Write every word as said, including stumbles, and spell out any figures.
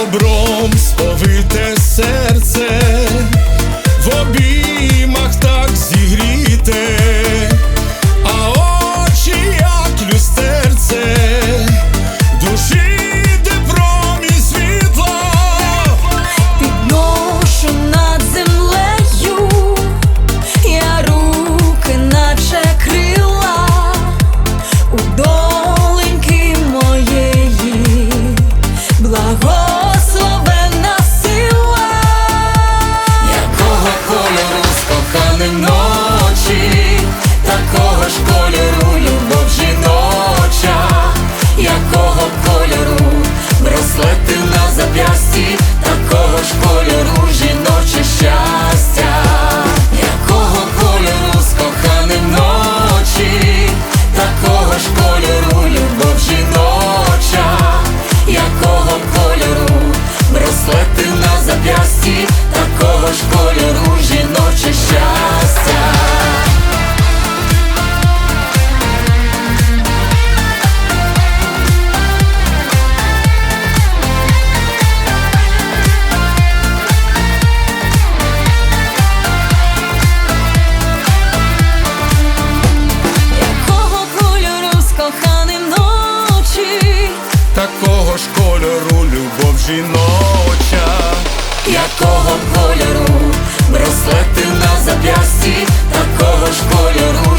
добром сповите серце, в обіймах так зігріте, а очі як люстерце, душі де промінь світла. Підношу над землею я руки, наче крила, у доленьки моєї благословенна сила. Якого кольору скохані ночі, такого ж кольору любов жіноча. Якого кольору браслети на зап'ясті, такого ж кольору жіноче щастя. Якого кольору скохані ночі, такого ж кольору любов жіноча. Якого кольору браслети на зап'ясті, такого ж кольору жіноче щастя. Якого кольору скохані ночі, Такого ж кольору любов жіноча. Якого кольору браслети на зап'ясті, такого ж кольору